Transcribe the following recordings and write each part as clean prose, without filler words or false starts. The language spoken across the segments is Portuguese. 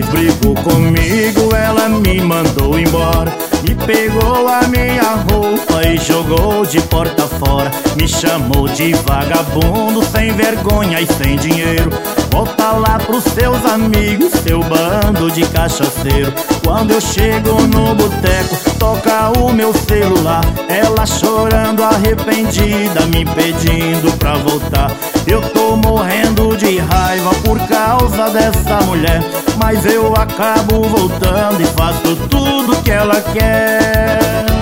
vez brigou comigo, ela me mandou embora. Me pegou a minha roupa e jogou de porta fora. Me chamou de vagabundo, sem vergonha e sem dinheiro. Volta lá pros seus amigos, seu bando de cachaceiro. Quando eu chego no boteco, toca o meu celular. Ela chorando, arrependida, me pedindo pra voltar. Eu tô morrendo de raiva por causa dessa mulher, mas eu acabo voltando e faço tudo que ela quer.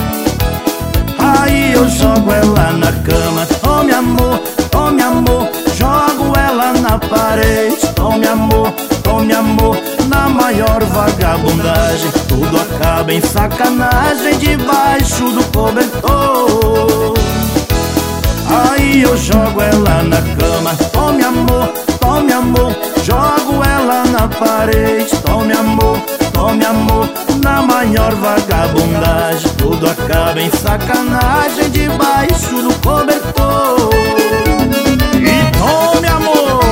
Aí eu jogo ela na cama, tome amor, jogo ela na parede, tome amor, na maior vagabundagem. Tudo acaba em sacanagem debaixo do cobertor. Aí eu jogo ela na cama, tome amor, jogo ela na parede, tome amor, na maior vagabundagem. Tudo acaba em sacanagem debaixo do cobertor. E tome amor!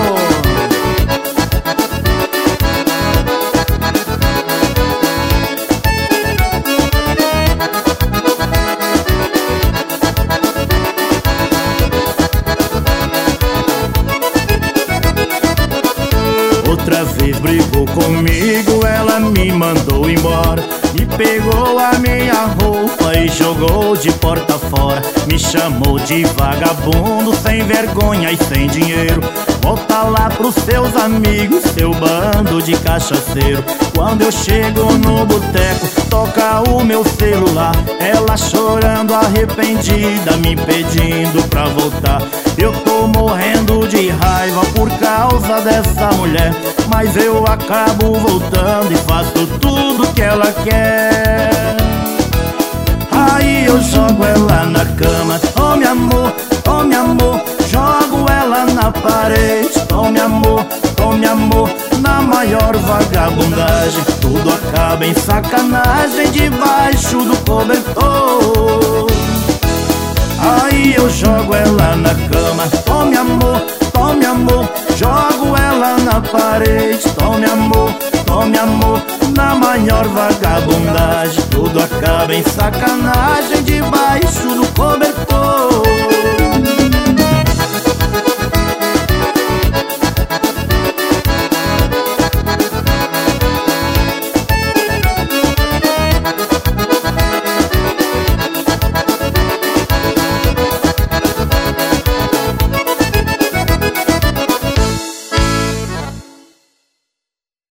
Outra vez brigou comigo, ela me mandou embora. Me pegou a minha roupa e jogou de porta fora. Me chamou de vagabundo, sem vergonha e sem dinheiro. Volta lá pros seus amigos, seu bando de cachaceiro. Quando eu chego no boteco, toca o meu celular. Ela chorando, arrependida, me pedindo pra voltar. Eu tô morrendo de raiva por causa dessa mulher, mas eu acabo voltando e faço tudo que ela quer. Aí eu jogo ela na cama, tome amor, jogo ela na parede, tome amor, na maior vagabundagem. Tudo acaba em sacanagem debaixo do cobertor. Aí eu jogo ela na cama, tome amor, jogo ela na parede, tome amor, na maior vagabundagem. Tudo acaba em sacanagem debaixo do cobertor.